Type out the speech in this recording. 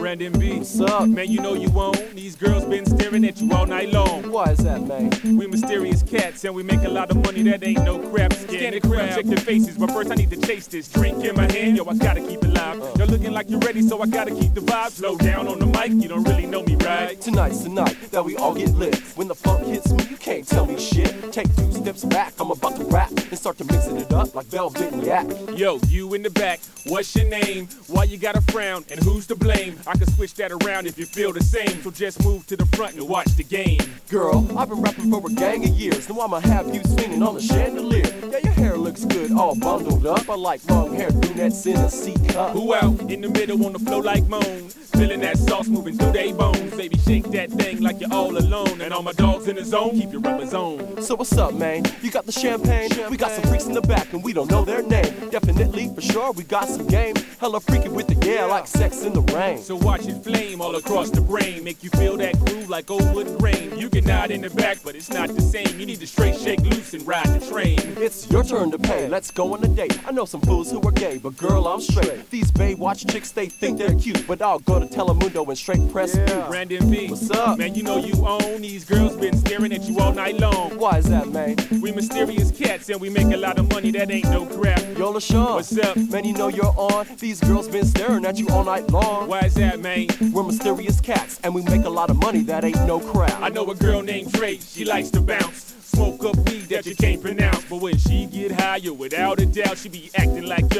Brandon B. What's up? Man, you know you own. These girls been staring at you all night long. Why is that, man? We mysterious cats and we make a lot of money that ain't no crap. Scan the crowd, check their faces, but first I need to chase this drink in my hand. Yo, I gotta keep it live. You're looking like you're ready, so I gotta keep the vibe. Slow down on the mic, you don't really know me, right? Tonight's the night that we all get lit. When the funk hits me, you can't tell me shit. Take 2 steps back, I'm about to rap and start to mixing it up like Velvet and Yak. Yo, you in the back, what's your name? Why you got a frown, and who's to blame? I can switch that around if you feel the same, so just move to the front and watch the game. Girl, I've been rapping for a gang of years. Now I'ma have you swinging on the chandelier. Yeah, your hair looks good, all bundled up. I like long-haired brunettes in a C-cup. Who out in the middle on the flow like moan? Feeling that sauce moving through they bones. Baby, shake that thing like you're all alone. And all my dogs in the zone, keep your rubbers on. So what's up, man? You got the champagne? We got some freaks in the back and we don't know their name. Definitely, for sure, we got some game. Hella freaky with the yeah, like sex in the rain. So watch it flame all across the brain. Make you feel that groove like old wood grain. You can nod in the back, but it's not the same. You need to straight shake loose and ride the train. It's your turn to pay, let's go on a date. I know some fools who are gay, but girl, I'm straight. These Baywatch chicks, they think they're cute, but I'll go to Telemundo and straight press you. Brandon B. What's up? Man, you know you own. These girls been staring at you all night long. Why is that, man? We mysterious cats and we make a lot of money that ain't no crap. Yo, LaShawn. What's up? Man, you know you're on. These girls been staring at you all night long. Why is that, man? We're mysterious cats and we make a lot of money that ain't no crap. I know a girl named Trey, she likes to bounce. Smoke up weed that you can't pronounce. But when she get higher, without a doubt, she be acting like yo.